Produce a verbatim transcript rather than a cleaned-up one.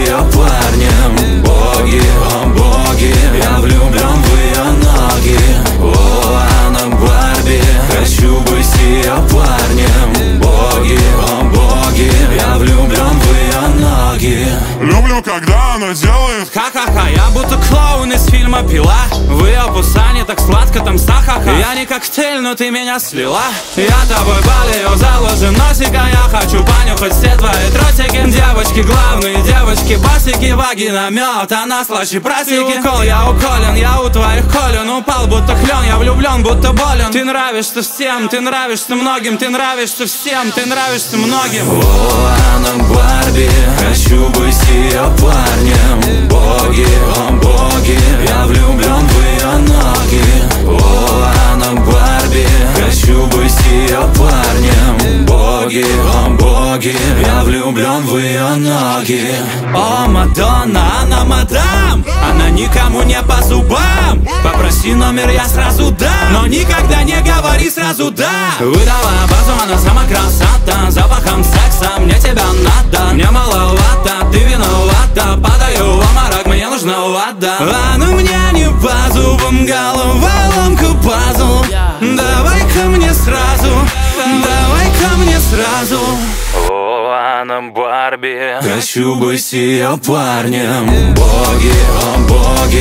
ее парнем. Боги, о боги, я влюблен в ее ноги. О, она Барби, хочу быть с ее парнем. Боги, о боги, я влюблен в ее ноги. Люблю, когда она делает ха-ха-ха, я будто клоун из фильма «Пила». В ее пусане так сладко там сахаха. Я не коктейль, но ты меня слила. Я тобой болею, заложи носика. Я хочу понюхать все твои тросики. Девочки главные, девочки басики. Вагина мед, она слаще просеки. Укол, я уколен, я у твоих колен. Упал будто клен, я влюблен, будто болен. Ты нравишься всем, ты нравишься многим. Ты нравишься всем, ты нравишься многим. О, она Барби, хочу быть с ее парнем. Боги, о боги, я влюблен в ее ноги. О, она Барби, хочу быть с ее парнем. Боги, о боги, я влюблен в ее ноги. О, Мадонна, она мадам, она никому не по зубам. Попроси номер, я сразу дам, но никогда не говори сразу да. Выдавая базу, она сама красота. Запахом секса мне тебя надо. Мне маловато, ты виновата. Падаю в обморок, мне нужна вода. А ну мне не по зубам, головоломку пазл. Давай-ка мне сразу, давай-ка мне сразу. О, она Барби, хочу быть с ее парнем. Боги, о боги,